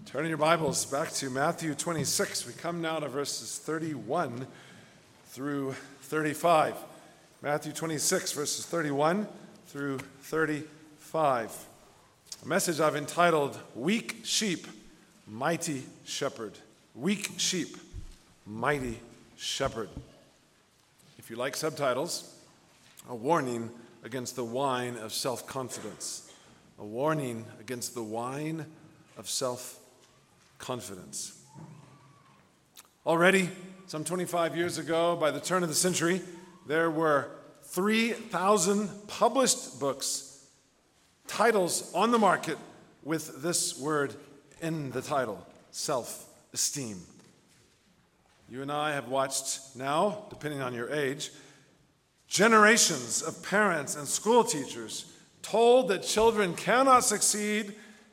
Turn in your Bibles back to Matthew 26. We come now to verses 31 through 35. Matthew 26, verses 31 through 35. A message I've entitled, Weak Sheep, Mighty Shepherd. Weak Sheep, Mighty Shepherd. If you like subtitles, a warning against the wine of self-confidence. A warning against the wine of self-confidence. Already, some 25 years ago, by the turn of the century, there were 3,000 published books, titles on the market with this word in the title, self-esteem. You and I have watched now, depending on your age, generations of parents and school teachers told that children cannot succeed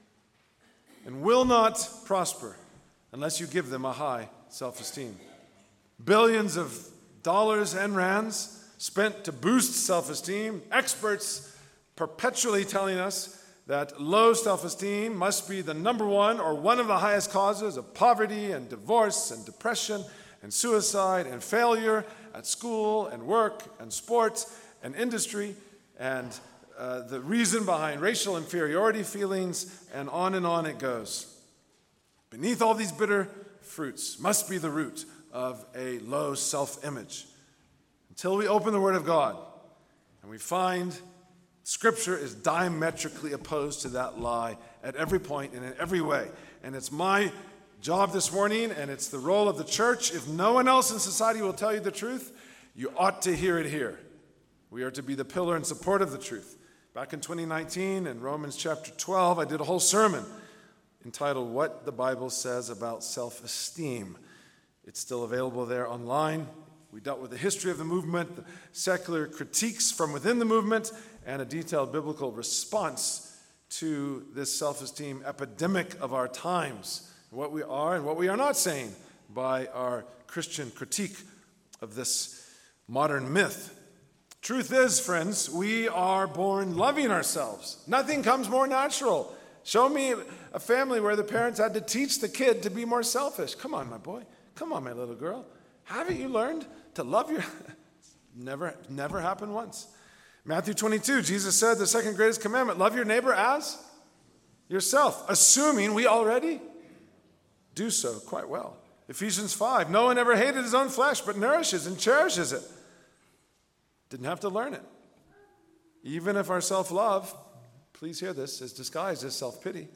and will not prosper unless you give them a high self-esteem. Billions of dollars and rands spent to boost self-esteem. Experts perpetually telling us that low self-esteem must be the number one or one of the highest causes of poverty and divorce and depression and suicide and failure at school and work and sports and industry and the reason behind racial inferiority feelings, and on it goes. Beneath all these bitter fruits must be the root of a low self-image. Until we open the Word of God and we find Scripture is diametrically opposed to that lie at every point and in every way. And it's my job this morning, and it's the role of the church. If no one else in society will tell you the truth, you ought to hear it here. We are to be the pillar and support of the truth. Back in 2019, in Romans chapter 12, I did a whole sermon entitled, What the Bible Says About Self-Esteem. It's still available there online. We dealt with the history of the movement, the secular critiques from within the movement, and a detailed biblical response to this self-esteem epidemic of our times, what we are and what we are not saying by our Christian critique of this modern myth. Truth is, friends, we are born loving ourselves. Nothing comes more natural. Show me a family where the parents had to teach the kid to be more selfish. Come on, my boy. Come on, my little girl. Haven't you learned to love your... Never happened once. Matthew 22, Jesus said the second greatest commandment, love your neighbor as yourself, assuming we already do so quite well. Ephesians 5, no one ever hated his own flesh, but nourishes and cherishes it. Didn't have to learn it. Even if our self-love, please hear this, is disguised as self-pity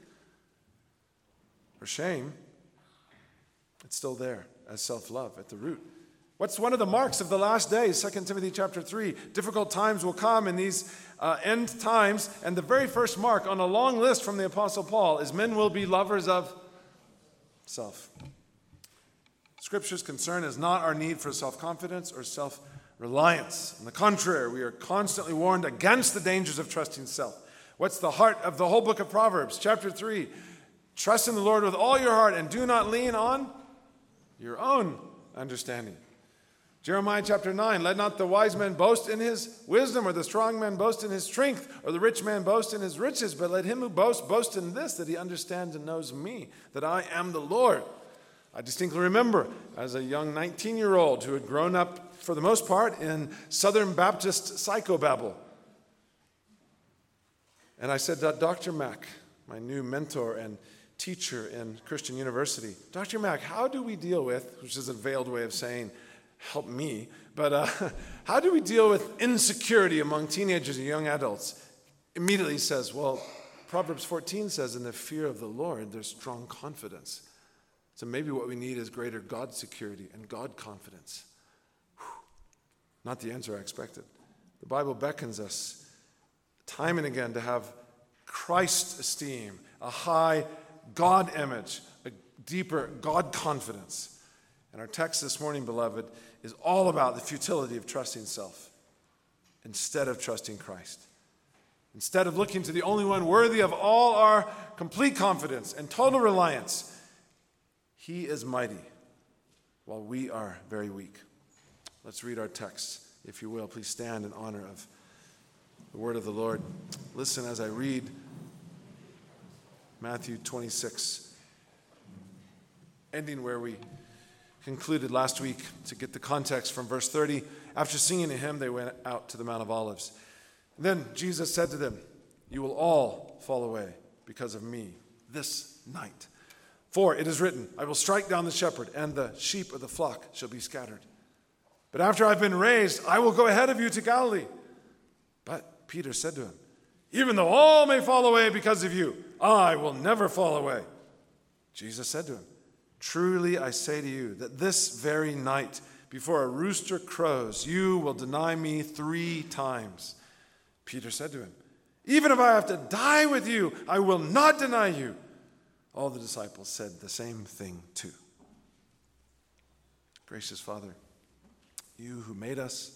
or shame, it's still there as self-love at the root. What's one of the marks of the last days? 2 Timothy chapter 3. Difficult times will come in these end times, and the very first mark on a long list from the Apostle Paul is men will be lovers of self. Scripture's concern is not our need for self-confidence or self-reliance. On the contrary, we are constantly warned against the dangers of trusting self. What's the heart of the whole book of Proverbs? Chapter 3, trust in the Lord with all your heart and do not lean on your own understanding. Jeremiah chapter 9, let not the wise man boast in his wisdom, or the strong man boast in his strength, or the rich man boast in his riches, but let him who boasts boast in this, that he understands and knows me, that I am the Lord. I distinctly remember as a young 19-year-old who had grown up, for the most part, in Southern Baptist psychobabble. And I said to Dr. Mack, my new mentor and teacher in Christian University, Dr. Mack, how do we deal with, which is a veiled way of saying, help me, but how do we deal with insecurity among teenagers and young adults? Immediately he says, well, Proverbs 14 says, in the fear of the Lord, there's strong confidence. So maybe what we need is greater God security and God confidence. Not the answer I expected. The Bible beckons us time and again to have Christ esteem, a high God image, a deeper God confidence. And our text this morning, beloved, is all about the futility of trusting self instead of trusting Christ. Instead of looking to the only one worthy of all our complete confidence and total reliance, he is mighty while we are very weak. Let's read our text. If you will, please stand in honor of the word of the Lord. Listen as I read Matthew 26, ending where we concluded last week to get the context from verse 30. After singing a hymn, they went out to the Mount of Olives. And then Jesus said to them, "You will all fall away because of me this night. For it is written, I will strike down the shepherd, and the sheep of the flock shall be scattered. But after I've been raised, I will go ahead of you to Galilee." But Peter said to him, "Even though all may fall away because of you, I will never fall away." Jesus said to him, "Truly I say to you that this very night, before a rooster crows, you will deny me 3 times. Peter said to him, "Even if I have to die with you, I will not deny you." All the disciples said the same thing too. Gracious Father, you who made us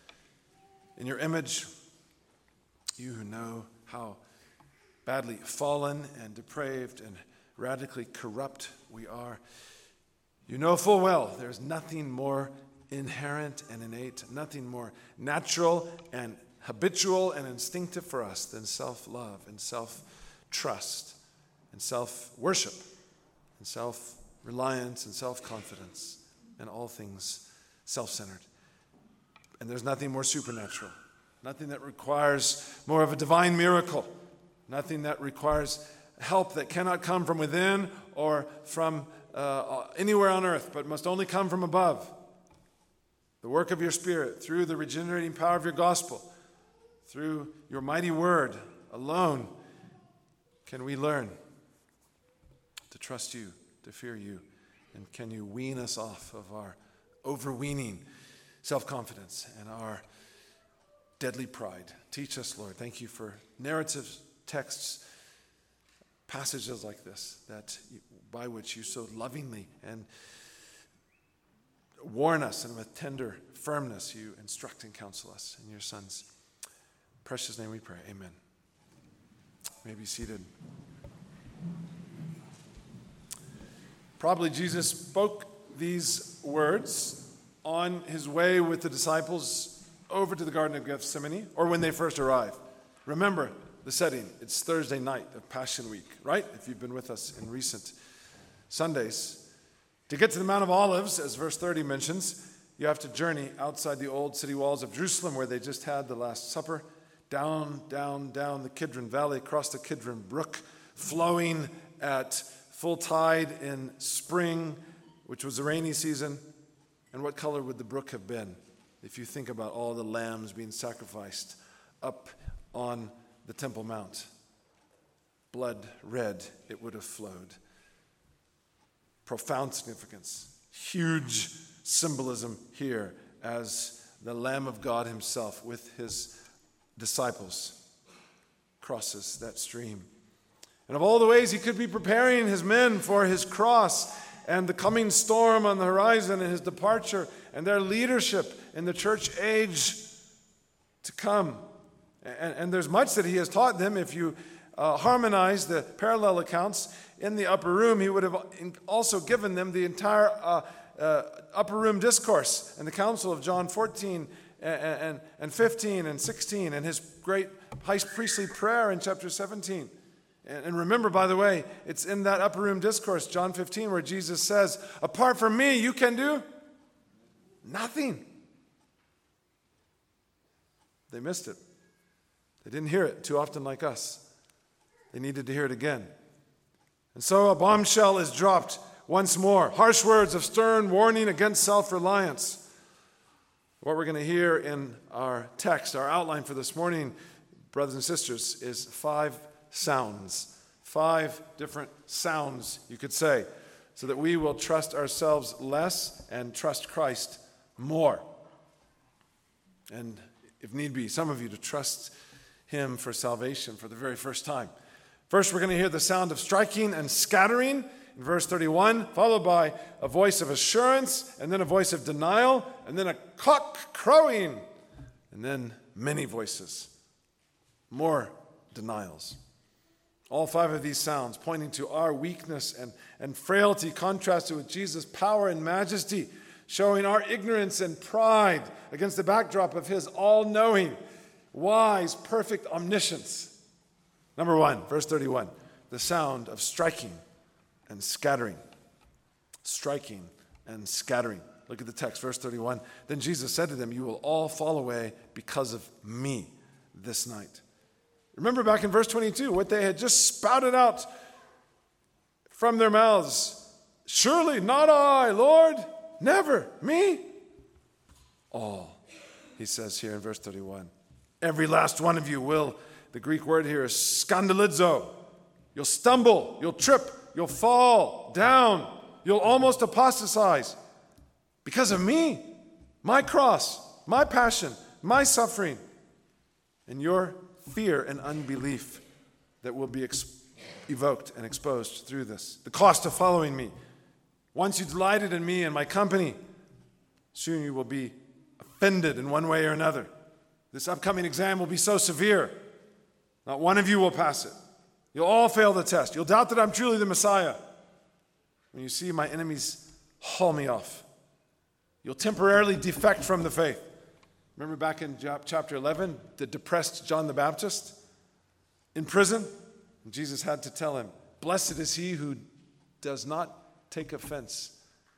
in your image, you who know how badly fallen and depraved and radically corrupt we are, you know full well there's nothing more inherent and innate, nothing more natural and habitual and instinctive for us than self-love and self-trust and self-worship and self-reliance and self-confidence and all things self-centered. And there's nothing more supernatural, nothing that requires more of a divine miracle, nothing that requires help that cannot come from within or from anywhere on earth, but must only come from above. The work of your Spirit through the regenerating power of your gospel, through your mighty word alone, can we learn to trust you, to fear you, and can you wean us off of our overweening self-confidence and our deadly pride. Teach us, Lord. Thank you for narratives, texts, passages like this, by which you so lovingly and warn us, and with tender firmness you instruct and counsel us. In your Son's precious name we pray. Amen. You may be seated. Probably Jesus spoke these words on his way with the disciples over to the Garden of Gethsemane, or when they first arrived. Remember the setting. It's Thursday night of Passion Week, right? If you've been with us in recent Sundays. To get to the Mount of Olives, as verse 30 mentions, you have to journey outside the old city walls of Jerusalem, where they just had the Last Supper, down the Kidron Valley, across the Kidron Brook, flowing at full tide in spring, which was the rainy season. And what color would the brook have been if you think about all the lambs being sacrificed up on the Temple Mount? Blood red it would have flowed. Profound significance, huge symbolism here as the Lamb of God himself with his disciples crosses that stream. And of all the ways he could be preparing his men for his cross and the coming storm on the horizon and his departure and their leadership in the church age to come. And there's much that he has taught them. If you harmonize the parallel accounts in the upper room, he would have also given them the entire upper room discourse and the council of John 14 and 15 and 16 and his great high priestly prayer in chapter 17. And remember, by the way, it's in that upper room discourse, John 15, where Jesus says, "Apart from me, you can do nothing." They missed it. They didn't hear it too often like us. They needed to hear it again. And so a bombshell is dropped once more. Harsh words of stern warning against self-reliance. What we're going to hear in our text, our outline for this morning, brothers and sisters, is 5 sounds. 5 different sounds, you could say, so that we will trust ourselves less and trust Christ more. And if need be, some of you to trust him for salvation for the very first time. First, we're going to hear the sound of striking and scattering in verse 31, followed by a voice of assurance, and then a voice of denial, and then a cock crowing, and then many voices, more denials. All 5 of these sounds pointing to our weakness and frailty contrasted with Jesus' power and majesty, showing our ignorance and pride against the backdrop of his all-knowing, wise, perfect omniscience. Number 1, verse 31, the sound of striking and scattering. striking and scattering. Look at the text, verse 31. Then Jesus said to them, you will all fall away because of me this night. Remember back in verse 22, what they had just spouted out from their mouths. Surely not I, Lord, never, me. All, he says here in verse 31. Every last one of you will, the Greek word here is skandalizo. You'll stumble, you'll trip, you'll fall down, you'll almost apostatize. Because of me, my cross, my passion, my suffering, and your fear and unbelief that will be evoked and exposed through this. The cost of following me. Once you delighted in me and my company, soon you will be offended in one way or another. This upcoming exam will be so severe, not one of you will pass it. You'll all fail the test. You'll doubt that I'm truly the Messiah. When you see my enemies haul me off, you'll temporarily defect from the faith. Remember back in chapter 11, the depressed John the Baptist in prison? And Jesus had to tell him, blessed is he who does not take offense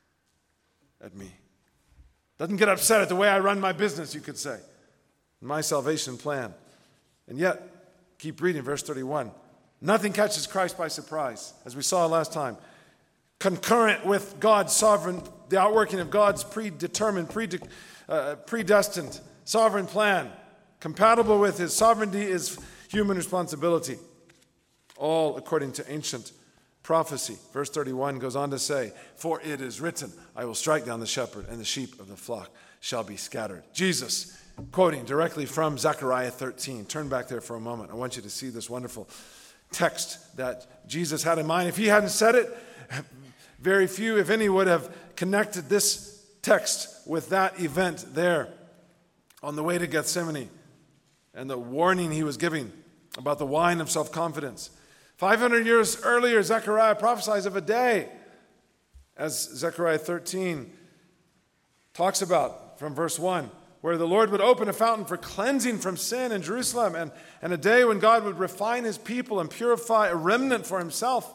at me. Doesn't get upset at the way I run my business, you could say. My salvation plan. And yet, keep reading verse 31. Nothing catches Christ by surprise, as we saw last time. Concurrent with God's sovereign, the outworking of God's predetermined, predestined, sovereign plan. Compatible with his sovereignty is human responsibility. All according to ancient prophecy. Verse 31 goes on to say, for it is written, I will strike down the shepherd, and the sheep of the flock shall be scattered. Jesus, quoting directly from Zechariah 13. Turn back there for a moment. I want you to see this wonderful text that Jesus had in mind. If he hadn't said it, very few, if any, would have connected this text with that event there on the way to Gethsemane and the warning he was giving about the wine of self-confidence. 500 years earlier, Zechariah prophesies of a day, as Zechariah 13 talks about from verse 1, where the Lord would open a fountain for cleansing from sin in Jerusalem, and a day when God would refine his people and purify a remnant for himself.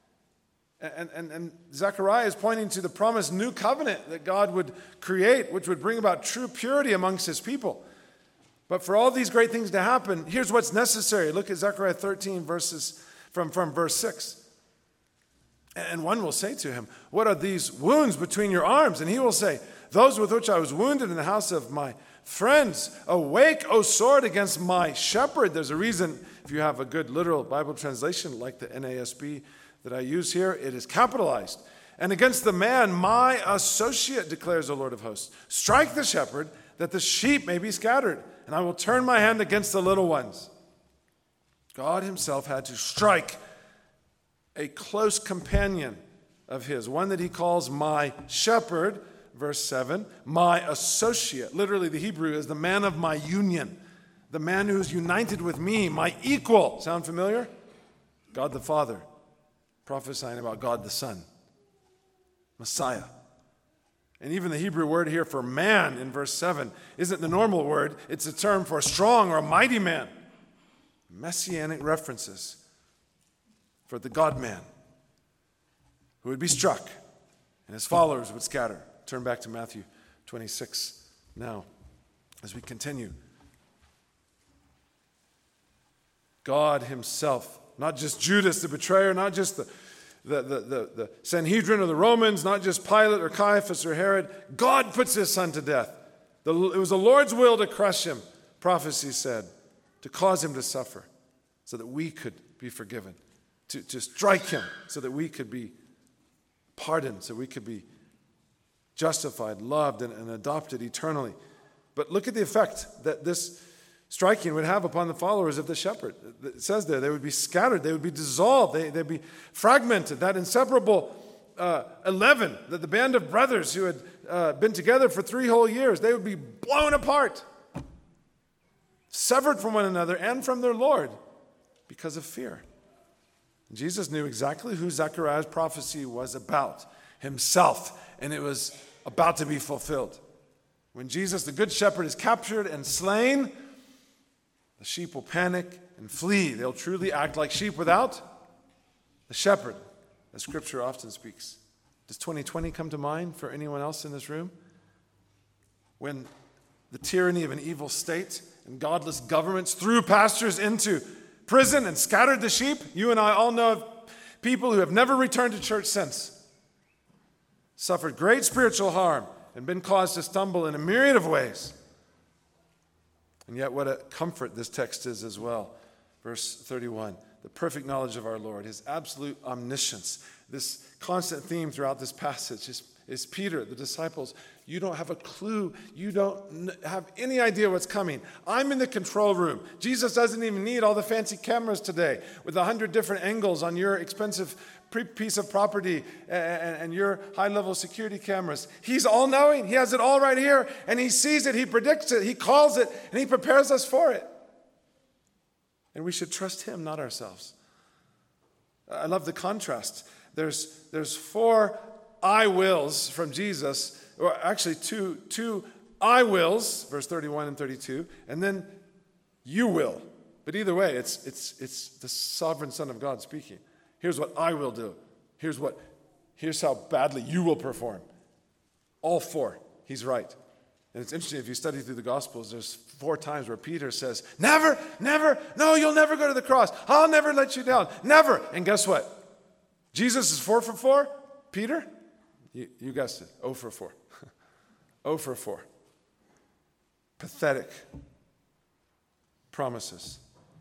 And Zechariah is pointing to the promised new covenant that God would create, which would bring about true purity amongst his people. But for all these great things to happen, here's what's necessary. Look at Zechariah 13, verses from verse 6. And one will say to him, what are these wounds between your arms? And he will say, those with which I was wounded in the house of my friends. Awake, O sword, against my shepherd. There's a reason, if you have a good literal Bible translation like the NASB that I use here, it is capitalized. And against the man, my associate, declares the Lord of hosts. Strike the shepherd, that the sheep may be scattered, and I will turn my hand against the little ones. God himself had to strike a close companion of his, one that he calls my shepherd, verse 7, my associate. Literally, the Hebrew is the man of my union, the man who is united with me, my equal. Sound familiar? God the Father, prophesying about God the Son, Messiah. And even the Hebrew word here for man in verse 7 isn't the normal word. It's a term for a strong or a mighty man. Messianic references for the God-man who would be struck and his followers would scatter. Turn back to Matthew 26 now as we continue. God himself, not just Judas the betrayer, not just the Sanhedrin or the Romans, not just Pilate or Caiaphas or Herod. God puts his son to death. It was the Lord's will to crush him, prophecy said, to cause him to suffer so that we could be forgiven, to strike him so that we could be pardoned, so we could be justified, loved, and adopted eternally. But look at the effect that this striking would have upon the followers of the shepherd. It says there, they would be scattered, they would be dissolved, they'd be fragmented. That inseparable 11, that the band of brothers who had been together for 3 whole years, they would be blown apart, severed from one another and from their Lord because of fear. Jesus knew exactly who Zechariah's prophecy was about, himself, and it was about to be fulfilled. When Jesus, the good shepherd, is captured and slain, the sheep will panic and flee. They'll truly act like sheep without the shepherd, as Scripture often speaks. Does 2020 come to mind for anyone else in this room? When the tyranny of an evil state and godless governments threw pastors into prison and scattered the sheep. You and I all know of people who have never returned to church since, suffered great spiritual harm and been caused to stumble in a myriad of ways. And yet what a comfort this text is as well. Verse 31, the perfect knowledge of our Lord, his absolute omniscience. This constant theme throughout this passage is Peter, the disciples. You don't have a clue. You don't have any idea what's coming. I'm in the control room. Jesus doesn't even need all the fancy cameras today with 100 different angles on your expensive piece of property and your high-level security cameras. He's all-knowing. He has it all right here, and he sees it, he predicts it, he calls it, and he prepares us for it. And we should trust him, not ourselves. I love the contrast. There's 4 I wills from Jesus, or actually two I wills, verse 31 and 32, and then you will. But either way, it's the sovereign Son of God speaking. Here's what I will do. Here's how badly you will perform. All 4. He's right. And it's interesting, if you study through the Gospels, there's 4 times where Peter says, never, no, you'll never go to the cross. I'll never let you down. Never. And guess what? Jesus is 4 for 4. Peter, you guessed it, 0 for 4. 0 for 4. Pathetic promises.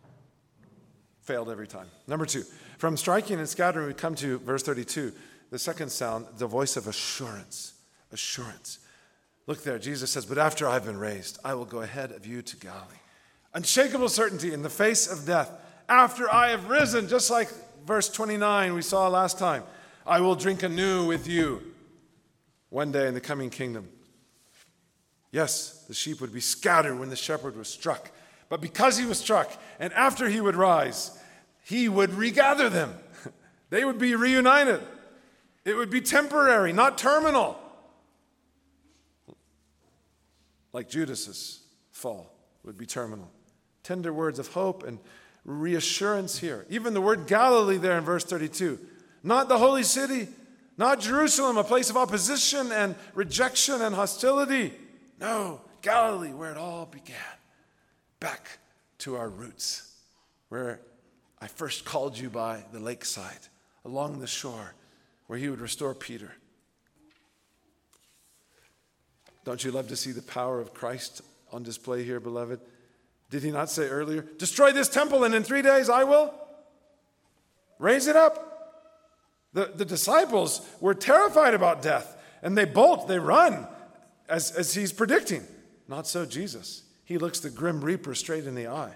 Failed every time. Number 2, from striking and scattering, we come to verse 32. The second sound, the voice of assurance. Assurance. Look there, Jesus says, but after I've been raised, I will go ahead of you to Galilee. Unshakable certainty in the face of death. After I have risen, just like verse 29 we saw last time, I will drink anew with you one day in the coming kingdom. Yes, the sheep would be scattered when the shepherd was struck. But because he was struck, and after he would rise, he would regather them. They would be reunited. It would be temporary, not terminal. Like Judas's fall would be terminal. Tender words of hope and reassurance here. Even the word Galilee there in verse 32. Not the holy city, not Jerusalem, a place of opposition and rejection and hostility. No, Galilee, where it all began. Back to our roots, where I first called you by the lakeside, along the shore, where he would restore Peter. Don't you love to see the power of Christ on display here, beloved? Did he not say earlier, destroy this temple and in 3 days I will raise it up? The disciples were terrified about death, and they bolt, they run, as he's predicting. Not so Jesus. He looks the grim reaper straight in the eye.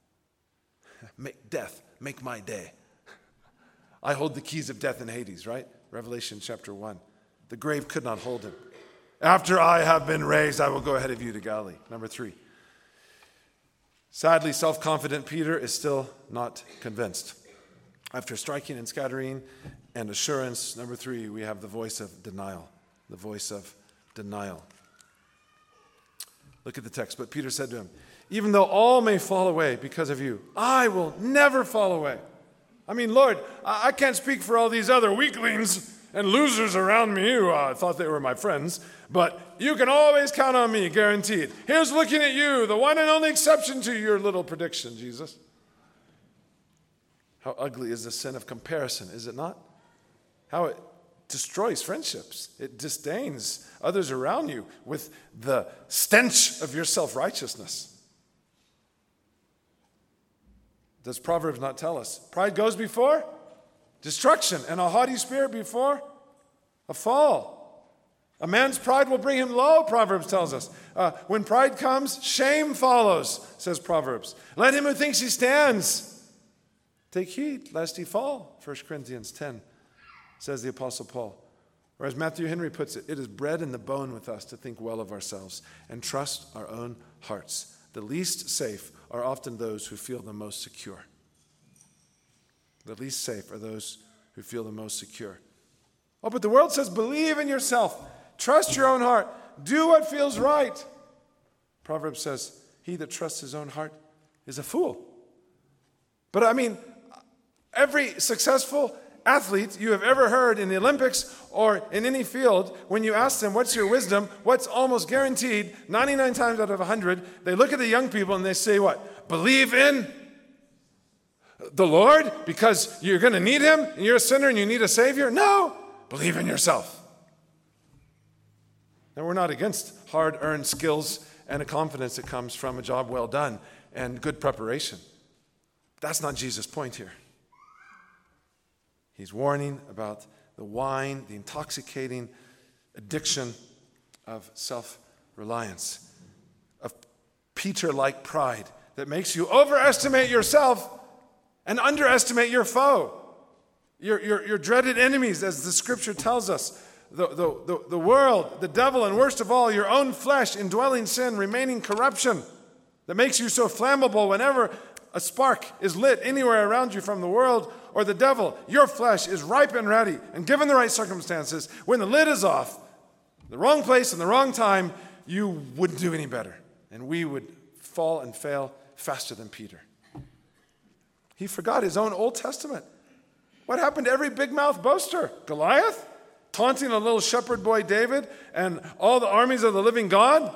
Make my day. I hold the keys of death and Hades, right? Revelation chapter 1. The grave could not hold him. After I have been raised, I will go ahead of you to Galilee. Number 3. Sadly, self-confident Peter is still not convinced. After striking and scattering and assurance, number 3, we have the voice of denial. The voice of denial. Look at the text. But Peter said to him, even though all may fall away because of you, I will never fall away. I mean, Lord, I can't speak for all these other weaklings and losers around me who thought they were my friends, but you can always count on me, guaranteed. Here's looking at you, the one and only exception to your little prediction, Jesus. How ugly is the sin of comparison, is it not? How it destroys friendships. It disdains others around you with the stench of your self-righteousness. Does Proverbs not tell us? Pride goes before destruction, and a haughty spirit before a fall. A man's pride will bring him low, Proverbs tells us. When pride comes, shame follows, says Proverbs. Let him who thinks he stands take heed lest he fall, 1 Corinthians 10. Says the Apostle Paul. Or as Matthew Henry puts it, it is bred in the bone with us to think well of ourselves and trust our own hearts. The least safe are often those who feel the most secure. The least safe are those who feel the most secure. Oh, but the world says, believe in yourself. Trust your own heart. Do what feels right. Proverbs says, he that trusts his own heart is a fool. But I mean, every successful athlete you have ever heard in the Olympics or in any field, when you ask them, what's your wisdom, what's almost guaranteed, 99 times out of 100, they look at the young people and they say what? Believe in the Lord because you're going to need him and you're a sinner and you need a Savior? No, believe in yourself. Now, we're not against hard-earned skills and a confidence that comes from a job well done and good preparation. That's not Jesus' point here. He's warning about the wine, the intoxicating addiction of self-reliance, of Peter-like pride that makes you overestimate yourself and underestimate your foe, your dreaded enemies, as the Scripture tells us. The world, the devil, and worst of all, your own flesh, indwelling sin, remaining corruption that makes you so flammable whenever a spark is lit anywhere around you from the world or the devil. Your flesh is ripe and ready, and given the right circumstances, when the lid is off, the wrong place and the wrong time, you wouldn't do any better. And we would fall and fail faster than Peter. He forgot his own Old Testament. What happened to every big-mouthed boaster? Goliath? Taunting a little shepherd boy David and all the armies of the living God?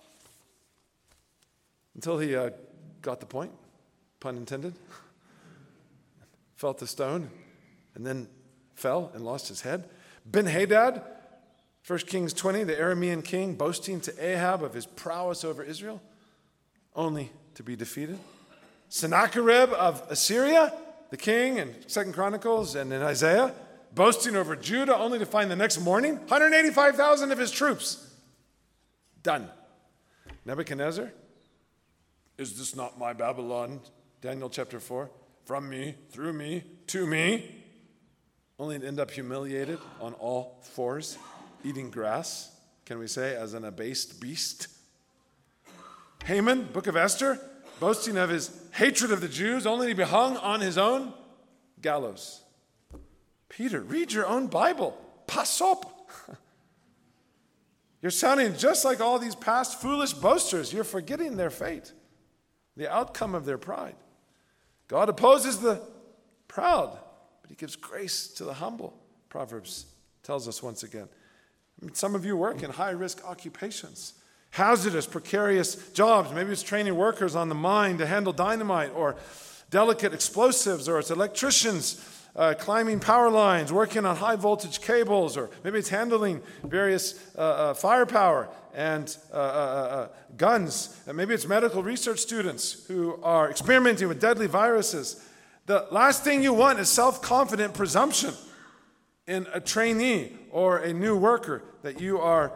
Until he got the point, pun intended. Felt the stone and then fell and lost his head. Ben-Hadad, 1 Kings 20, the Aramean king, boasting to Ahab of his prowess over Israel, only to be defeated. Sennacherib of Assyria, the king in 2 Chronicles and in Isaiah, boasting over Judah, only to find the next morning 185,000 of his troops. Done. Nebuchadnezzar, is this not my Babylon? Daniel chapter 4. From me, through me, to me. Only to end up humiliated on all fours, eating grass, can we say, as an abased beast. Haman, book of Esther, boasting of his hatred of the Jews, only to be hung on his own gallows. Peter, read your own Bible. Pass up. You're sounding just like all these past foolish boasters. You're forgetting their fate, the outcome of their pride. God opposes the proud, but he gives grace to the humble. Proverbs tells us once again. Some of you work in high-risk occupations, hazardous, precarious jobs. Maybe it's training workers on the mine to handle dynamite or delicate explosives, or it's electricians climbing power lines, working on high-voltage cables, or maybe it's handling various firepower and guns. And maybe it's medical research students who are experimenting with deadly viruses. The last thing you want is self-confident presumption in a trainee or a new worker that you are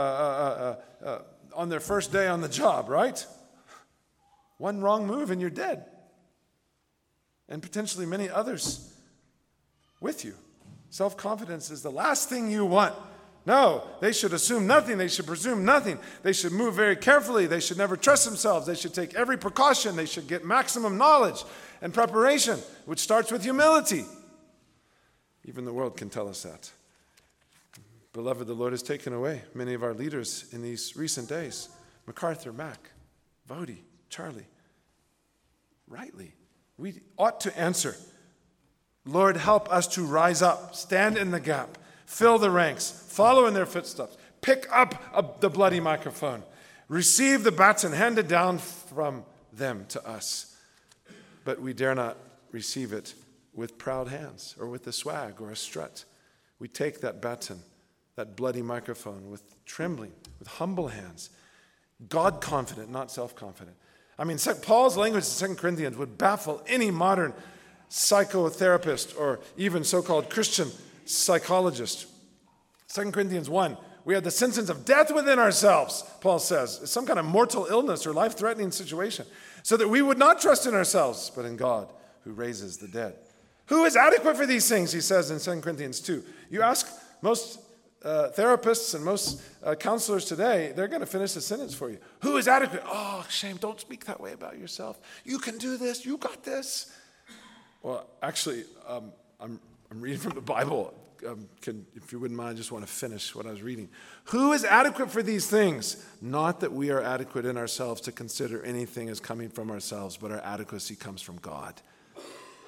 on their first day on the job, right? One wrong move and you're dead. And potentially many others with you. Self-confidence is the last thing you want. No, they should assume nothing. They should presume nothing. They should move very carefully. They should never trust themselves. They should take every precaution. They should get maximum knowledge and preparation, which starts with humility. Even the world can tell us that. Beloved, the Lord has taken away many of our leaders in these recent days. MacArthur, Mac, Vody, Charlie. Rightly, we ought to answer, Lord, help us to rise up, stand in the gap, fill the ranks, follow in their footsteps, pick up the bloody microphone, receive the baton handed down from them to us. But we dare not receive it with proud hands or with a swag or a strut. We take that baton, that bloody microphone, with trembling, with humble hands, God-confident, not self-confident. I mean, Paul's language in 2 Corinthians would baffle any modern psychotherapist or even so-called Christian psychologist. 2 Corinthians 1, we have the sentence of death within ourselves, Paul says. It's some kind of mortal illness or life-threatening situation, so that we would not trust in ourselves, but in God who raises the dead. Who is adequate for these things, he says in 2 Corinthians 2. You ask most therapists and most counselors today, they're going to finish the sentence for you. Who is adequate? Oh, shame, don't speak that way about yourself. You can do this. You got this. Well, actually, I'm reading from the Bible. If you wouldn't mind, I just want to finish what I was reading. Who is adequate for these things? Not that we are adequate in ourselves to consider anything as coming from ourselves, but our adequacy comes from God.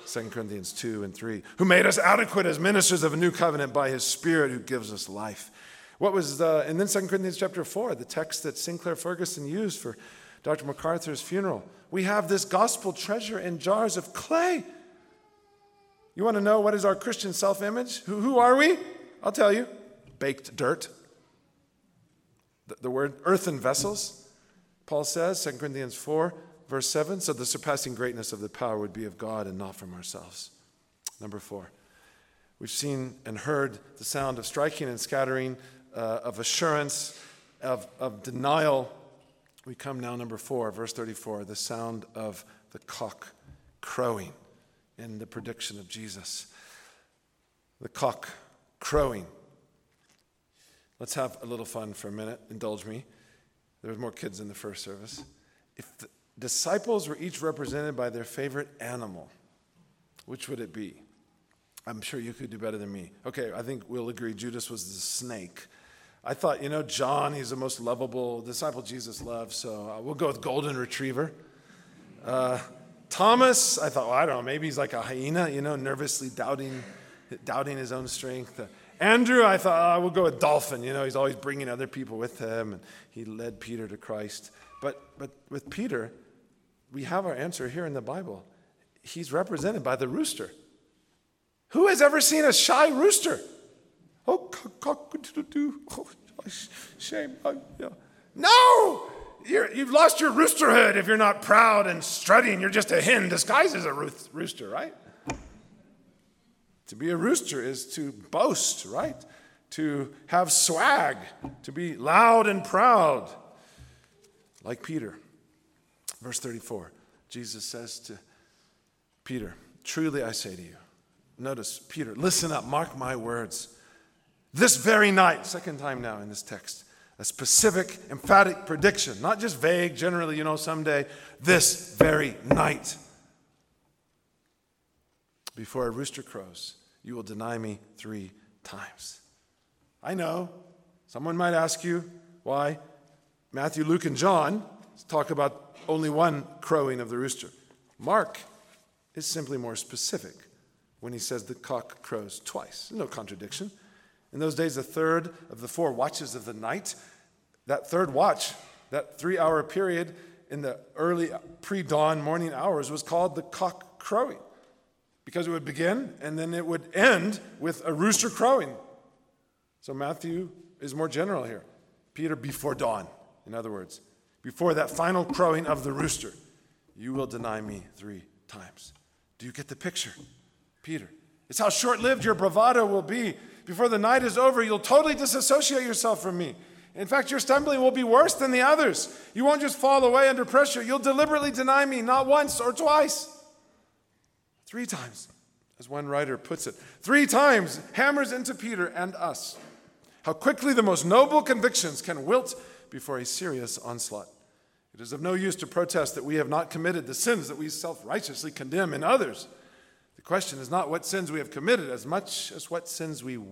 2 Corinthians 2 and 3. Who made us adequate as ministers of a new covenant by his Spirit who gives us life. And then 2 Corinthians chapter 4, the text that Sinclair Ferguson used for Dr. MacArthur's funeral. We have this gospel treasure in jars of clay. You want to know what is our Christian self-image? Who are we? I'll tell you. Baked dirt. The word earthen vessels. Paul says, 2 Corinthians 4, verse 7, so the surpassing greatness of the power would be of God and not from ourselves. Number 4, we've seen and heard the sound of striking and scattering, of assurance, of denial. We come now, number 4, verse 34, the sound of the cock crowing in the prediction of Jesus. The cock crowing. Let's have a little fun for a minute. Indulge me. There were more kids in the first service. If the disciples were each represented by their favorite animal, which would it be? I'm sure you could do better than me. Okay, I think we'll agree Judas was the snake. I thought, John, he's the most lovable disciple Jesus loved, so we'll go with golden retriever. Thomas, I thought, I don't know, maybe he's like a hyena, nervously doubting his own strength. Andrew, I thought, we'll go with dolphin. He's always bringing other people with him, and he led Peter to Christ. But with Peter, we have our answer here in the Bible. He's represented by the rooster. Who has ever seen a shy rooster? Oh, cock-a-doodle-doo. Oh, shame. No! You've lost your roosterhood if you're not proud and strutting. You're just a hen disguised as a rooster, right? To be a rooster is to boast, right? To have swag, to be loud and proud, like Peter. Verse 34, Jesus says to Peter, truly I say to you, notice, Peter, listen up, mark my words. This very night, second time now in this text, a specific, emphatic prediction, not just vague, generally, someday, this very night. Before a rooster crows, you will deny me 3 times. I know, someone might ask you why Matthew, Luke, and John talk about only one crowing of the rooster. Mark is simply more specific when he says the cock crows twice. No contradiction. In those days, the third of the 4 watches of the night, that third watch, that 3-hour period in the early pre-dawn morning hours was called the cock crowing because it would begin and then it would end with a rooster crowing. So Matthew is more general here. Peter, before dawn, in other words, before that final crowing of the rooster, you will deny me 3 times. Do you get the picture? Peter, it's how short-lived your bravado will be. Before the night is over, you'll totally disassociate yourself from me. In fact, your stumbling will be worse than the others. You won't just fall away under pressure. You'll deliberately deny me, not once or twice. 3 times, as one writer puts it. 3 times hammers into Peter and us. How quickly the most noble convictions can wilt before a serious onslaught. It is of no use to protest that we have not committed the sins that we self-righteously condemn in others. The question is not what sins we have committed as much as what sins we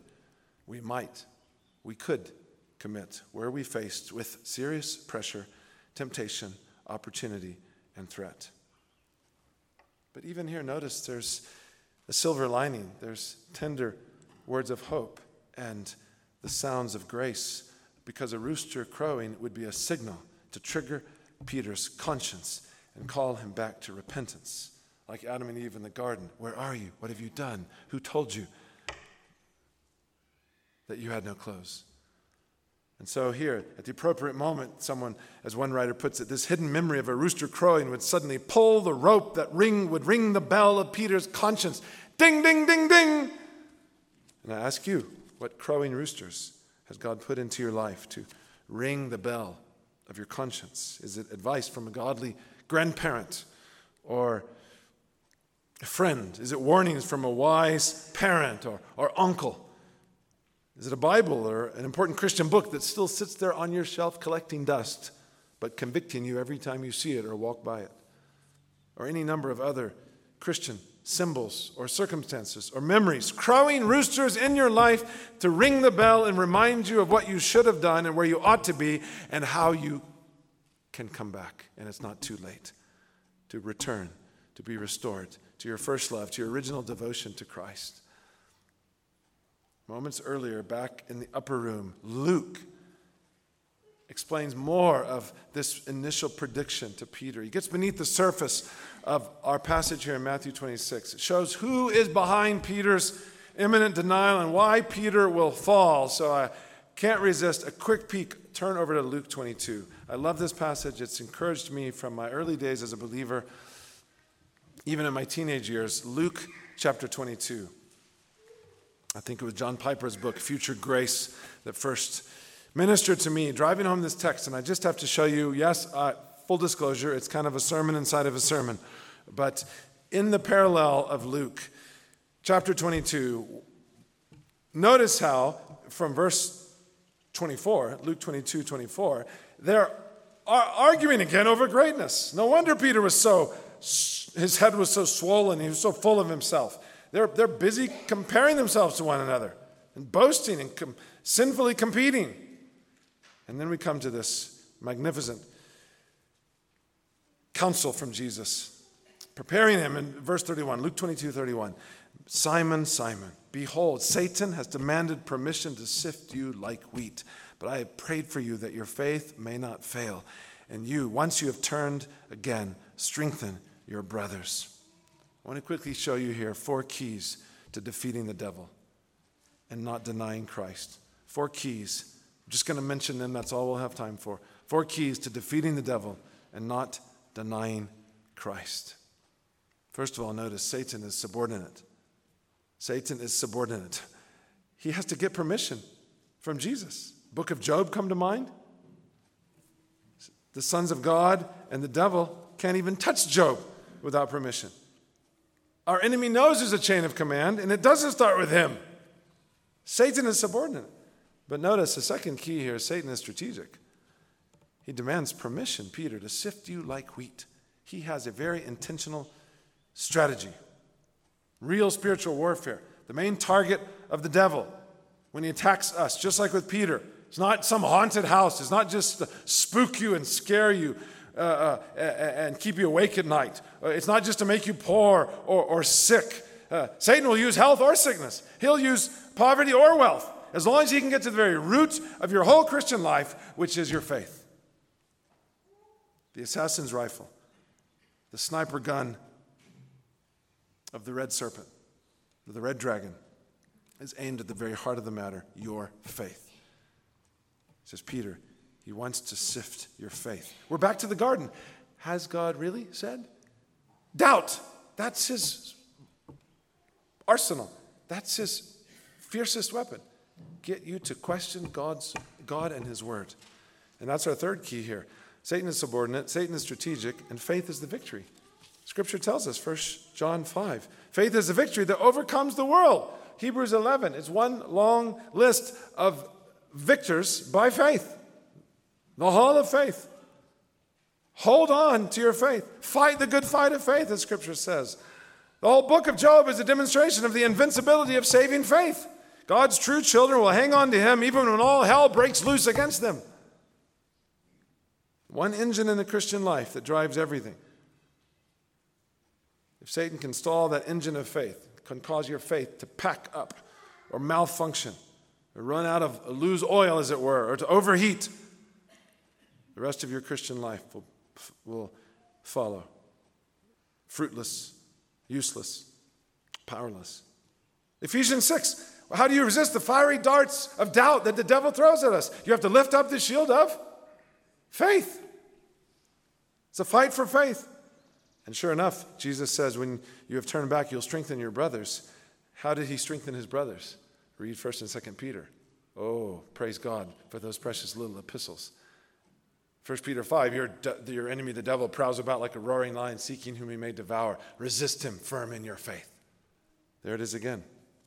could commit were we faced with serious pressure, temptation, opportunity, and threat. But even here, notice there's a silver lining. There's tender words of hope and the sounds of grace, because a rooster crowing would be a signal to trigger Peter's conscience and call him back to repentance. Like Adam and Eve in the garden. Where are you? What have you done? Who told you that you had no clothes? And so here, at the appropriate moment, someone, as one writer puts it, this hidden memory of a rooster crowing would suddenly pull the rope that would ring the bell of Peter's conscience. Ding, ding, ding, ding. And I ask you, what crowing roosters has God put into your life to ring the bell of your conscience? Is it advice from a godly grandparent or a friend? Is it warnings from a wise parent or uncle? Is it a Bible or an important Christian book that still sits there on your shelf collecting dust, but convicting you every time you see it or walk by it? Or any number of other Christian symbols or circumstances or memories, crowing roosters in your life to ring the bell and remind you of what you should have done and where you ought to be and how you can come back. And it's not too late to return, to be restored, to your first love, to your original devotion to Christ. Moments earlier, back in the upper room, Luke explains more of this initial prediction to Peter. He gets beneath the surface of our passage here in Matthew 26. It shows who is behind Peter's imminent denial and why Peter will fall. So I can't resist a quick peek. Turn over to Luke 22. I love this passage. It's encouraged me from my early days as a believer, even in my teenage years. Luke chapter 22. I think it was John Piper's book, Future Grace, that first ministered to me, driving home this text. And I just have to show you, yes, full disclosure, it's kind of a sermon inside of a sermon. But in the parallel of Luke chapter 22, notice how from verse 24, Luke 22:24, they're arguing again over greatness. No wonder Peter his head was so swollen, he was so full of himself. They're busy comparing themselves to one another and boasting and sinfully competing. And then we come to this magnificent counsel from Jesus, preparing him in verse 31, Luke 22:31. Simon, Simon, behold, Satan has demanded permission to sift you like wheat, but I have prayed for you that your faith may not fail. And you, once you have turned again, strengthen your brothers. I want to quickly show you here 4 keys to defeating the devil and not denying Christ. 4 keys. I'm just going to mention them. That's all we'll have time for. 4 keys to defeating the devil and not denying Christ. First of all, notice Satan is subordinate. Satan is subordinate. He has to get permission from Jesus. Book of Job come to mind. The sons of God and the devil can't even touch Job without permission. Our enemy knows there's a chain of command, and it doesn't start with him. Satan is subordinate. But notice the second key here, Satan is strategic. He demands permission, Peter, to sift you like wheat. He has a very intentional strategy. Real spiritual warfare. The main target of the devil when he attacks us, just like with Peter. It's not some haunted house. It's not just to spook you and scare you and keep you awake at night. It's not just to make you poor or sick. Satan will use health or sickness. He'll use poverty or wealth, as long as he can get to the very root of your whole Christian life, which is your faith. The assassin's rifle, the sniper gun of the red serpent, the red dragon, is aimed at the very heart of the matter, your faith. Says Peter, he wants to sift your faith. We're back to the garden. Has God really said? Doubt. That's his arsenal. That's his fiercest weapon. Get you to question God and his word. And that's our third key here. Satan is subordinate, Satan is strategic, and faith is the victory. Scripture tells us, 1 John 5, faith is the victory that overcomes the world. Hebrews 11 is one long list of victors by faith. The hall of faith. Hold on to your faith. Fight the good fight of faith, as Scripture says. The whole book of Job is a demonstration of the invincibility of saving faith. God's true children will hang on to him even when all hell breaks loose against them. One engine in the Christian life that drives everything. If Satan can stall that engine of faith, can cause your faith to pack up or malfunction or lose oil, as it were, or to overheat, the rest of your Christian life will follow. Fruitless, useless, powerless. Ephesians 6. How do you resist the fiery darts of doubt that the devil throws at us? You have to lift up the shield of faith. It's a fight for faith. And sure enough, Jesus says, when you have turned back, you'll strengthen your brothers. How did he strengthen his brothers? Read 1 and 2 Peter. Oh, praise God for those precious little epistles. 1 Peter 5, your enemy, the devil, prowls about like a roaring lion, seeking whom he may devour. Resist him firm in your faith. There it is again.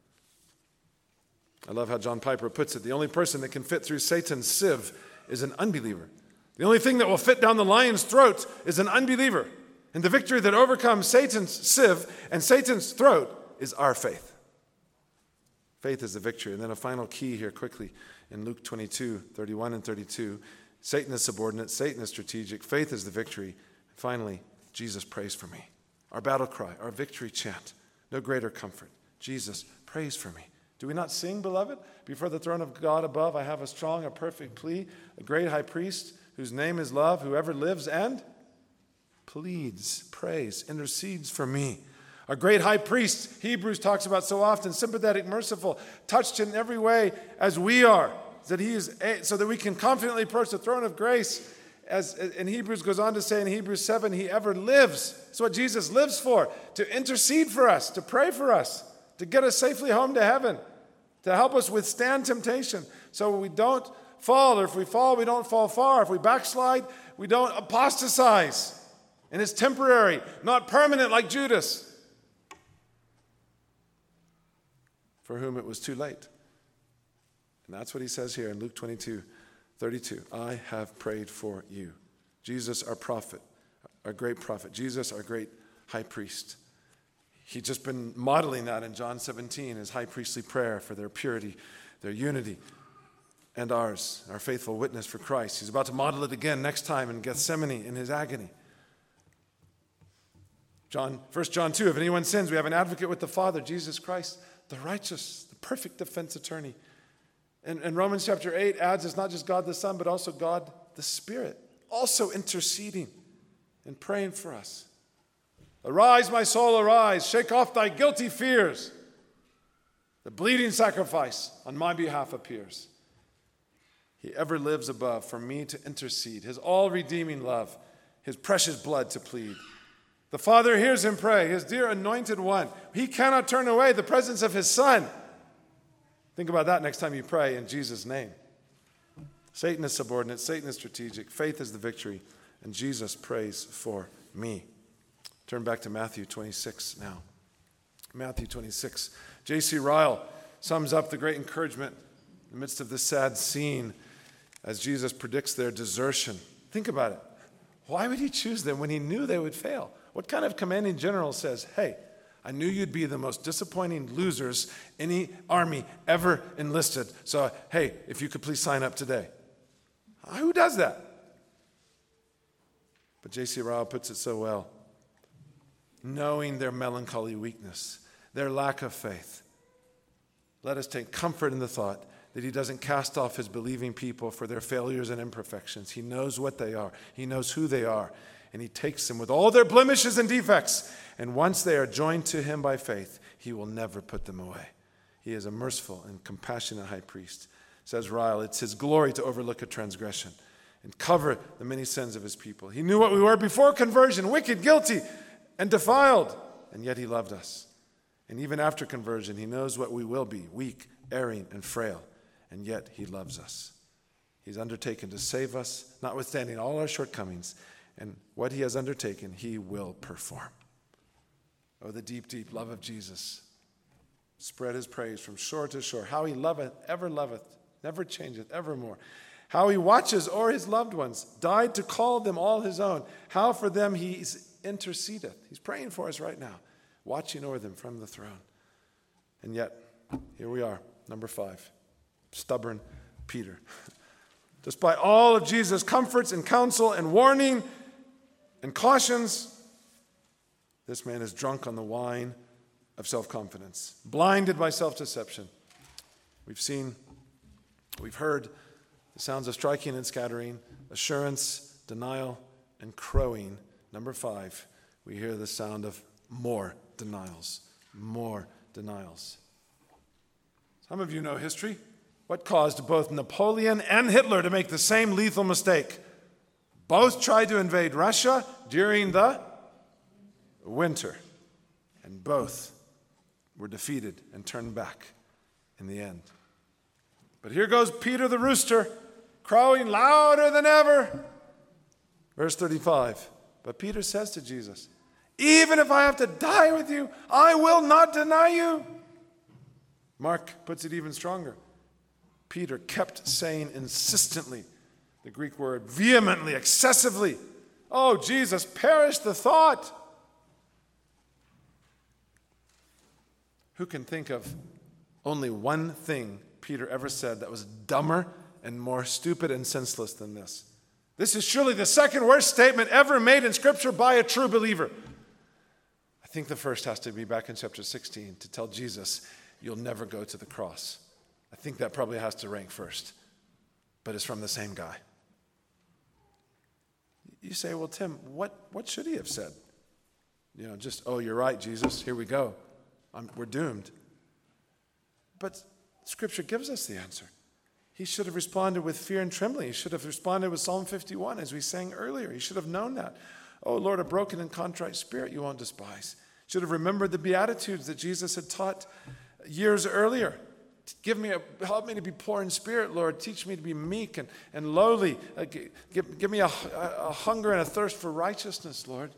I love how John Piper puts it. The only person that can fit through Satan's sieve is an unbeliever. The only thing that will fit down the lion's throat is an unbeliever. And the victory that overcomes Satan's sieve and Satan's throat is our faith. Faith is the victory. And then a final key here quickly in Luke 22, 31 and 32. Satan is subordinate. Satan is strategic. Faith is the victory. Finally, Jesus prays for me. our battle cry, our victory chant. No greater comfort. Jesus, prays for me. Do we not sing, beloved? Before the throne of God above, I have a strong, a perfect plea, a great high priest whose name is love, whoever lives and pleads, prays, intercedes for me. Our great high priest, Hebrews talks about so often, sympathetic, merciful, touched in every way as we are, that he is, so that we can confidently approach the throne of grace. As in Hebrews goes on to say in Hebrews 7, he ever lives. That's what Jesus lives for, to intercede for us, to pray for us, to get us safely home to heaven, to help us withstand temptation so we don't fall, or if we fall, we don't fall far. If we backslide, we don't apostatize. And it's temporary, not permanent like Judas, for whom it was too late. And that's what he says here in Luke 22:32. I have prayed for you. Jesus, our prophet, our great prophet. Jesus, our great high priest. He's just been modeling that in John 17, his high priestly prayer for their purity, their unity, and ours, our faithful witness for Christ. He's about to model it again next time in Gethsemane in his agony. 1 John 2, if anyone sins, we have an advocate with the Father, Jesus Christ, the righteous, the perfect defense attorney. And Romans chapter 8 adds it's not just God the Son, but also God the Spirit, also interceding and praying for us. Arise, my soul, arise. Shake off thy guilty fears. The bleeding sacrifice on my behalf appears. He ever lives above for me to intercede, his all-redeeming love, his precious blood to plead. The Father hears him pray, his dear anointed one. He cannot turn away the presence of his Son. Think about that next time you pray in Jesus' name. Satan is subordinate, Satan is strategic, faith is the victory, and Jesus prays for me. Turn back to Matthew 26 now. Matthew 26. J.C. Ryle sums up the great encouragement in the midst of this sad scene as Jesus predicts their desertion. Think about it. Why would he choose them when he knew they would fail? What kind of commanding general says, hey, I knew you'd be the most disappointing losers any army ever enlisted, so hey, if you could please sign up today. Who does that? But J.C. Ryle puts it so well. Knowing their melancholy weakness, their lack of faith, let us take comfort in the thought that he doesn't cast off his believing people for their failures and imperfections. He knows what they are. He knows who they are. And he takes them with all their blemishes and defects. And once they are joined to him by faith, he will never put them away. He is a merciful and compassionate high priest. Says Ryle, it's his glory to overlook a transgression and cover the many sins of his people. He knew what we were before conversion, wicked, guilty, and defiled, and yet he loved us. And even after conversion, he knows what we will be, weak, erring, and frail, and yet he loves us. He's undertaken to save us, notwithstanding all our shortcomings, and what he has undertaken, he will perform. Oh, the deep, deep love of Jesus. Spread his praise from shore to shore. How he loveth, ever loveth, never changeth, evermore. How he watches o'er his loved ones, died to call them all his own. How for them he intercedeth. He's praying for us right now, watching over them from the throne. And yet, here we are, number 5, stubborn Peter. Despite all of Jesus' comforts and counsel and warning and cautions, this man is drunk on the wine of self-confidence, blinded by self-deception. We've heard the sounds of striking and scattering, assurance, denial, and crowing. Number 5, we hear the sound of more denials. More denials. Some of you know history. What caused both Napoleon and Hitler to make the same lethal mistake? Both tried to invade Russia during the winter, and both were defeated and turned back in the end. But here goes Peter the rooster, crowing louder than ever. Verse 35. But Peter says to Jesus, even if I have to die with you, I will not deny you. Mark puts it even stronger. Peter kept saying insistently, the Greek word vehemently, excessively, oh, Jesus, perish the thought. Who can think of only one thing Peter ever said that was dumber and more stupid and senseless than this? This is surely the second worst statement ever made in Scripture by a true believer. think the first has to be back in chapter 16 to tell Jesus, you'll never go to the cross. I think that probably has to rank first, but it's from the same guy. You say, well, Tim, what should he have said? Just, oh, you're right, Jesus, here we go. We're doomed. But Scripture gives us the answer. He should have responded with fear and trembling. He should have responded with Psalm 51, as we sang earlier. He should have known that. Oh, Lord, a broken and contrite spirit you won't despise. Should have remembered the Beatitudes that Jesus had taught years earlier. Help me to be poor in spirit, Lord. Teach me to be meek and lowly. Give me a hunger and a thirst for righteousness, Lord.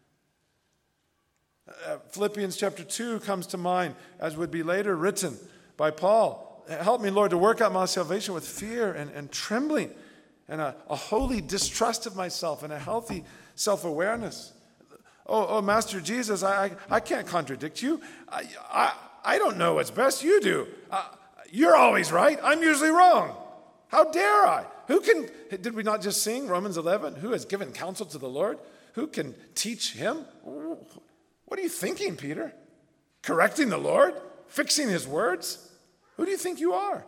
Philippians chapter 2 comes to mind, as would be later written by Paul. Help me, Lord, to work out my salvation with fear and trembling and a holy distrust of myself and a healthy self-awareness. Oh, Master Jesus, I can't contradict you. I don't know what's best. You do. You're always right. I'm usually wrong. How dare I? Did we not just sing Romans 11? Who has given counsel to the Lord? Who can teach him? What are you thinking, Peter? Correcting the Lord? Fixing his words? Who do you think you are?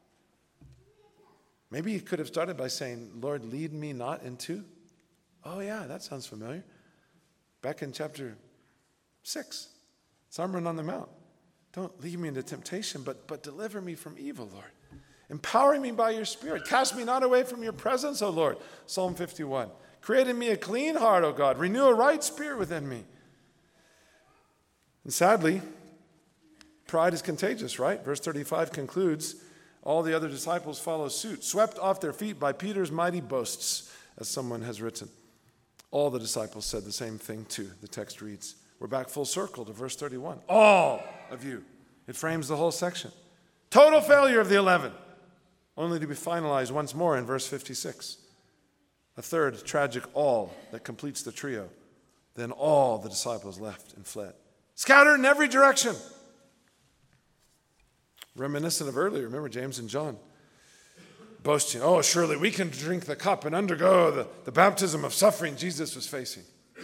Maybe he could have started by saying, Lord, lead me not into. Oh yeah, that sounds familiar. Back in chapter 6, Sermon on the Mount. Don't lead me into temptation, but deliver me from evil, Lord. Empower me by your Spirit. Cast me not away from your presence, O Lord. Psalm 51. Create in me a clean heart, O God. Renew a right spirit within me. And sadly, pride is contagious, right? Verse 35 concludes, all the other disciples follow suit, swept off their feet by Peter's mighty boasts, as someone has written. All the disciples said the same thing too, the text reads. We're back full circle to verse 31. All of you. It frames the whole section. Total failure of the 11, only to be finalized once more in verse 56. A third tragic all that completes the trio. Then all the disciples left and fled, scattered in every direction. Reminiscent of earlier, remember James and John boasting, oh, surely we can drink the cup and undergo the baptism of suffering Jesus was facing.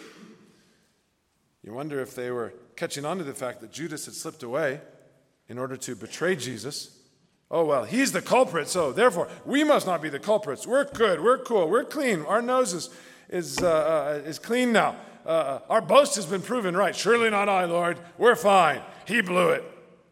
You wonder if they were catching on to the fact that Judas had slipped away in order to betray Jesus. Oh, well, he's the culprit, so therefore we must not be the culprits. We're good, we're cool, we're clean. Our nose is clean now. Our boast has been proven right. Surely not I, Lord. We're fine. He blew it.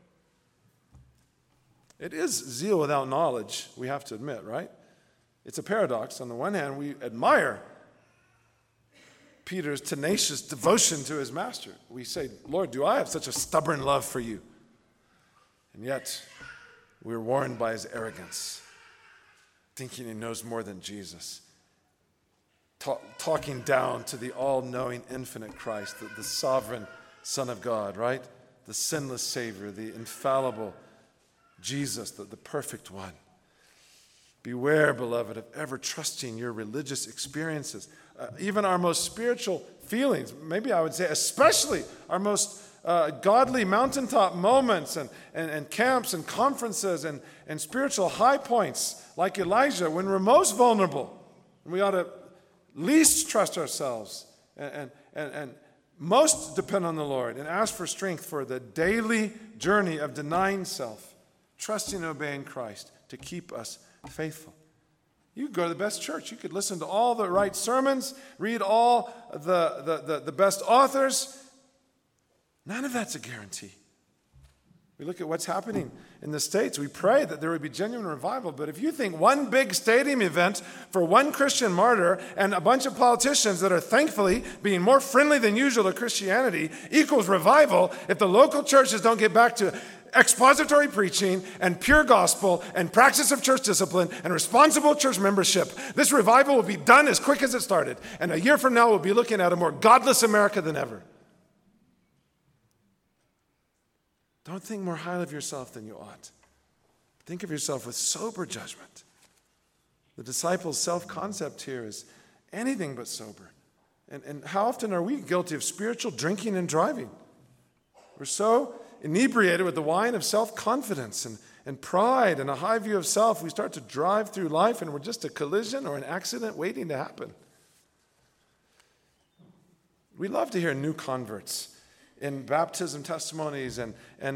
It is zeal without knowledge, we have to admit, right? It's a paradox. On the one hand, we admire Peter's tenacious devotion to his master. We say, Lord, do I have such a stubborn love for you? And yet, we're warned by his arrogance, thinking he knows more than Jesus, talking down to the all-knowing, infinite Christ, the sovereign Son of God, right? The sinless Savior, the infallible Jesus, the perfect one. Beware, beloved, of ever trusting your religious experiences, even our most spiritual feelings, maybe I would say especially our most godly mountaintop moments and camps and conferences and spiritual high points like Elijah when we're most vulnerable. We ought to least trust ourselves and most depend on the Lord and ask for strength for the daily journey of denying self, trusting and obeying Christ to keep us faithful. You could go to the best church. You could listen to all the right sermons, read all the best authors. None of that's a guarantee. We look at what's happening in the States. We pray that there would be genuine revival. But if you think one big stadium event for one Christian martyr and a bunch of politicians that are thankfully being more friendly than usual to Christianity equals revival, if the local churches don't get back to expository preaching and pure gospel and practice of church discipline and responsible church membership, this revival will be done as quick as it started. And a year from now, we'll be looking at a more godless America than ever. Don't think more highly of yourself than you ought. Think of yourself with sober judgment. The disciples' self-concept here is anything but sober. And how often are we guilty of spiritual drinking and driving? We're so inebriated with the wine of self-confidence and pride and a high view of self, we start to drive through life and we're just a collision or an accident waiting to happen. We love to hear new converts in baptism testimonies, and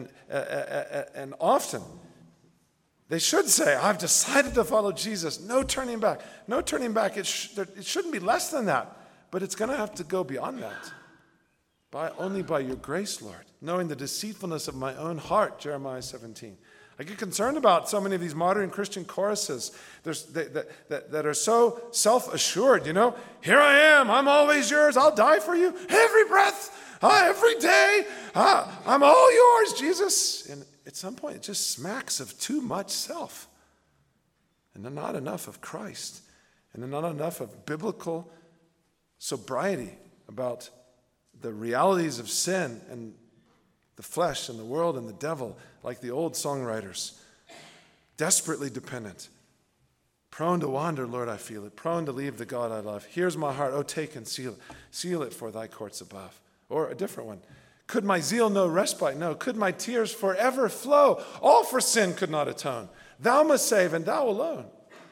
often they should say, I've decided to follow Jesus. No turning back. No turning back. It shouldn't be less than that. But it's going to have to go beyond that. Only by your grace, Lord. Knowing the deceitfulness of my own heart, Jeremiah 17. I get concerned about so many of these modern Christian choruses that are so self-assured, Here I am, I'm always yours, I'll die for you, every breath, every day, I'm all yours, Jesus. And at some point, it just smacks of too much self. And then not enough of Christ. And then not enough of biblical sobriety about the realities of sin and the flesh and the world and the devil, like the old songwriters. Desperately dependent. Prone to wander, Lord, I feel it. Prone to leave the God I love. Here's my heart, oh, take and seal it. Seal it for thy courts above. Or a different one. Could my zeal know respite? No. Could my tears forever flow? All for sin could not atone. Thou must save, and thou alone.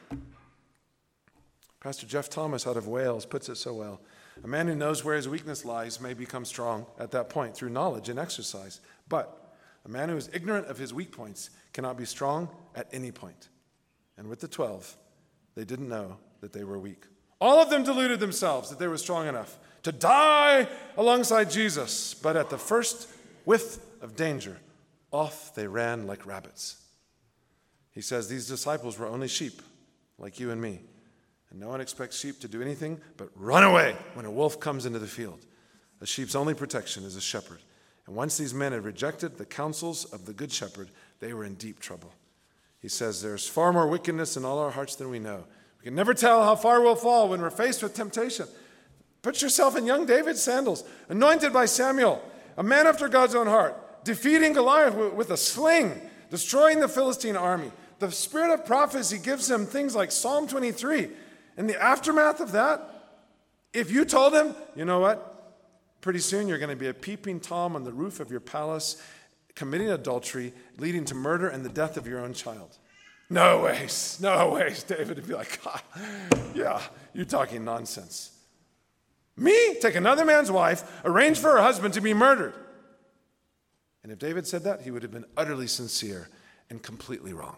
Pastor Jeff Thomas out of Wales puts it so well. A man who knows where his weakness lies may become strong at that point through knowledge and exercise. But a man who is ignorant of his weak points cannot be strong at any point. And with the 12, they didn't know that they were weak. All of them deluded themselves that they were strong enough to die alongside Jesus. But at the first whiff of danger, off they ran like rabbits. He says these disciples were only sheep, like you and me. And no one expects sheep to do anything but run away when a wolf comes into the field. A sheep's only protection is a shepherd. And once these men had rejected the counsels of the good shepherd, they were in deep trouble. He says there's far more wickedness in all our hearts than we know. We can never tell how far we'll fall when we're faced with temptation. Put yourself in young David's sandals, anointed by Samuel, a man after God's own heart, defeating Goliath with a sling, destroying the Philistine army. The spirit of prophecy gives him things like Psalm 23. In the aftermath of that, if you told him, you know what? Pretty soon you're going to be a peeping Tom on the roof of your palace, committing adultery, leading to murder and the death of your own child. No ways. David would be like, yeah, you're talking nonsense. Me? Take another man's wife, arrange for her husband to be murdered. And if David said that, he would have been utterly sincere and completely wrong.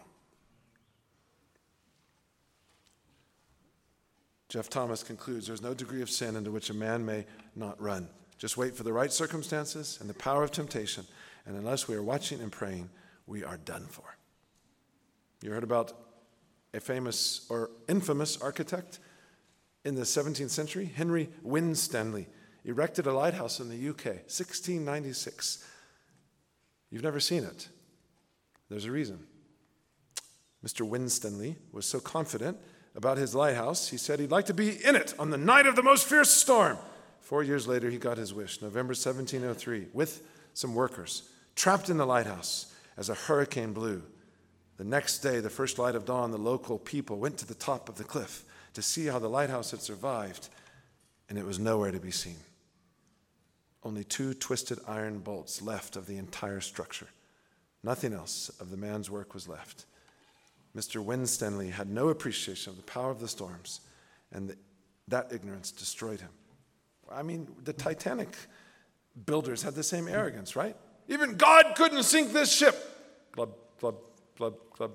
Jeff Thomas concludes, there's no degree of sin into which a man may not run. Just wait for the right circumstances and the power of temptation. And unless we are watching and praying, we are done for. You heard about a famous or infamous architect in the 17th century? Henry Winstanley erected a lighthouse in the UK, 1696. You've never seen it. There's a reason. Mr. Winstanley was so confident about his lighthouse, he said he'd like to be in it on the night of the most fierce storm. 4 years later, he got his wish, November 1703, with some workers, trapped in the lighthouse as a hurricane blew. The next day, the first light of dawn, the local people went to the top of the cliff to see how the lighthouse had survived, and it was nowhere to be seen. Only 2 twisted iron bolts left of the entire structure. Nothing else of the man's work was left. Mr. Winstanley had no appreciation of the power of the storms, and that ignorance destroyed him. I mean, the Titanic builders had the same arrogance, right? Even God couldn't sink this ship. Glub, glub, glub, glub.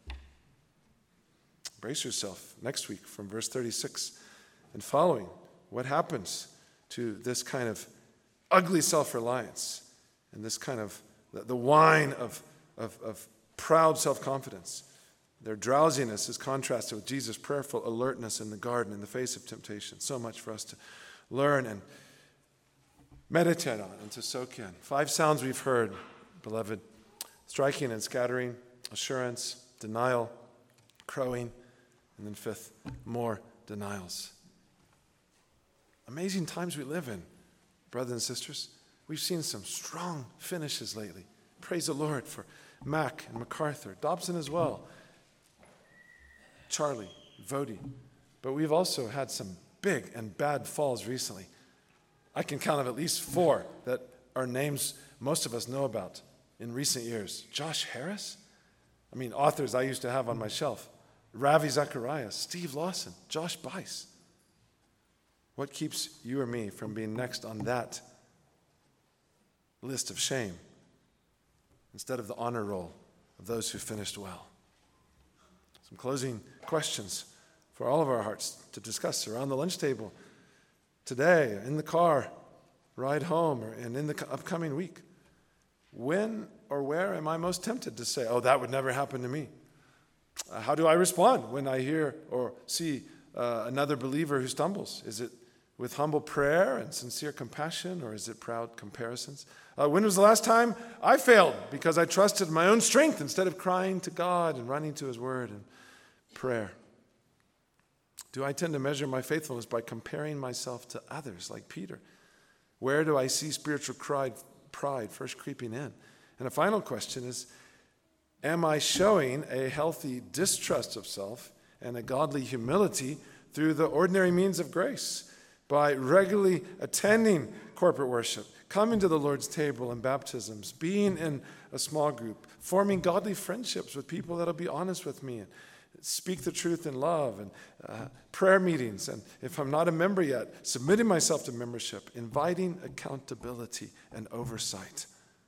Brace yourself next week from verse 36 and following. What happens to this kind of ugly self-reliance and this kind of the wine of proud self-confidence? Their drowsiness is contrasted with Jesus' prayerful alertness in the garden in the face of temptation. So much for us to learn and meditate on and to soak in. 5 sounds we've heard, beloved. Striking and scattering, assurance, denial, crowing, and then 5th, more denials. Amazing times we live in, brothers and sisters. We've seen some strong finishes lately. Praise the Lord for Mac and MacArthur, Dobson as well. Charlie, Vody. But we've also had some big and bad falls recently. I can count of at least 4 that are names most of us know about in recent years. Josh Harris? I mean, authors I used to have on my shelf. Ravi Zacharias, Steve Lawson, Josh Bice. What keeps you or me from being next on that list of shame instead of the honor roll of those who finished well. Some closing questions for all of our hearts to discuss around the lunch table today, in the car, ride home, and in the upcoming week. When or where am I most tempted to say, oh, that would never happen to me? How do I respond when I hear or see another believer who stumbles? Is it with humble prayer and sincere compassion, or is it proud comparisons? When was the last time I failed because I trusted my own strength instead of crying to God and running to His Word and prayer? Do I tend to measure my faithfulness by comparing myself to others like Peter? Where do I see spiritual pride first creeping in? And a final question is, am I showing a healthy distrust of self and a godly humility through the ordinary means of grace, by regularly attending corporate worship, coming to the Lord's table and baptisms, being in a small group, forming godly friendships with people that'll be honest with me, and speak the truth in love, and prayer meetings, and if I'm not a member yet, submitting myself to membership, inviting accountability and oversight.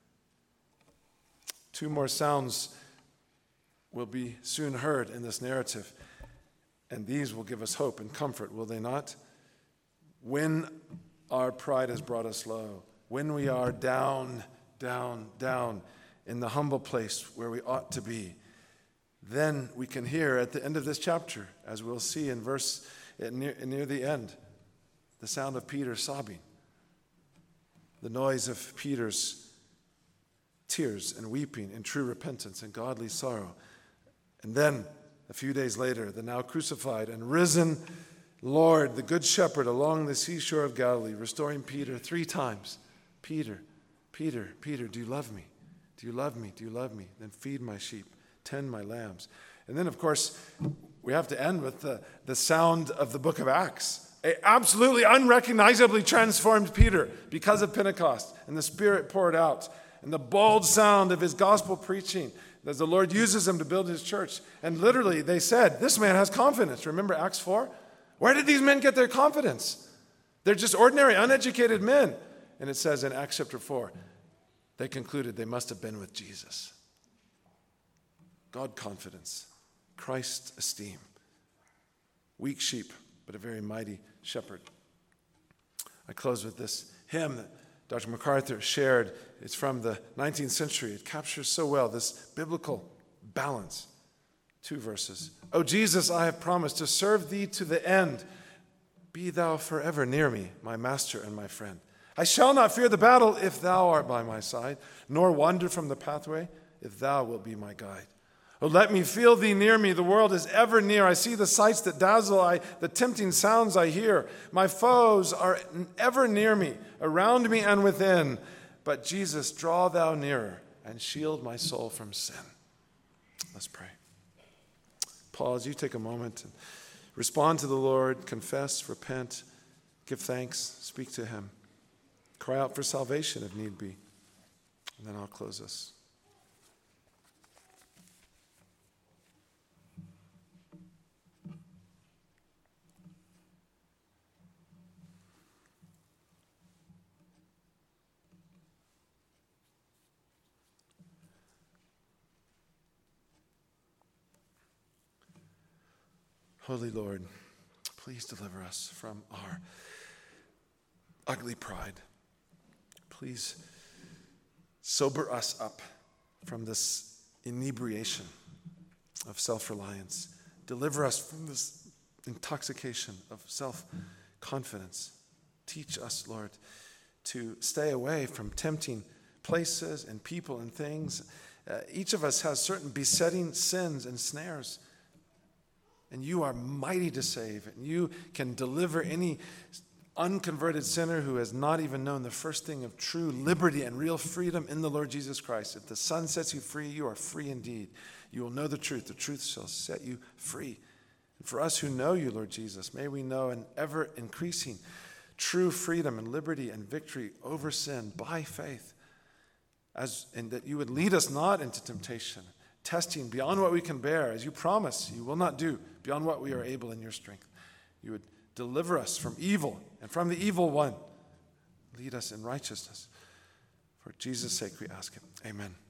2 more sounds will be soon heard in this narrative, and these will give us hope and comfort, will they not? When our pride has brought us low, when we are down in the humble place where we ought to be, then we can hear at the end of this chapter, as we'll see in verse near the end, the sound of Peter sobbing, the noise of Peter's tears and weeping in true repentance and godly sorrow. And then, a few days later, the now crucified and risen Lord, the Good Shepherd, along the seashore of Galilee, restoring Peter 3 times. Peter, Peter, Peter, do you love me? Do you love me? Do you love me? Then feed my sheep, tend my lambs. And then, of course, we have to end with the sound of the book of Acts. An absolutely unrecognizably transformed Peter because of Pentecost and the Spirit poured out and the bold sound of his gospel preaching as the Lord uses him to build his church. And literally they said, this man has confidence. Remember Acts 4? Where did these men get their confidence? They're just ordinary, uneducated men. And it says in Acts chapter 4, they concluded they must have been with Jesus. God confidence, Christ esteem. Weak sheep, but a very mighty shepherd. I close with this hymn that Dr. MacArthur shared. It's from the 19th century. It captures so well this biblical balance. 2 verses. O Jesus, I have promised to serve thee to the end. Be thou forever near me, my master and my friend. I shall not fear the battle if thou art by my side, nor wander from the pathway if thou wilt be my guide. Oh, let me feel thee near me. The world is ever near. I see the sights that dazzle, the tempting sounds I hear. My foes are ever near me, around me and within. But Jesus, draw thou nearer and shield my soul from sin. Let's pray. Pause, you take a moment and respond to the Lord, confess, repent, give thanks, speak to Him. Cry out for salvation if need be. And then I'll close us. Holy Lord, please deliver us from our ugly pride. Please sober us up from this inebriation of self-reliance. Deliver us from this intoxication of self-confidence. Teach us, Lord, to stay away from tempting places and people and things. Each of us has certain besetting sins and snares. And you are mighty to save. And you can deliver any unconverted sinner who has not even known the first thing of true liberty and real freedom in the Lord Jesus Christ. If the Son sets you free, you are free indeed. You will know the truth. The truth shall set you free. And for us who know you, Lord Jesus, may we know an ever-increasing true freedom and liberty and victory over sin by faith. And that you would lead us not into temptation, testing beyond what we can bear, as you promise you will not do, beyond what we are able in your strength. You would deliver us from evil and from the evil one. Lead us in righteousness For Jesus' sake we ask it. Amen.